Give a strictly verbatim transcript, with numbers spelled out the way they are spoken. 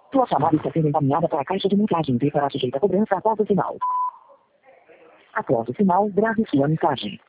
Tua chamada está sendo encaminhada para a caixa de mensagem e será sujeita a cobrança após o sinal. Após o sinal, grave sua mensagem.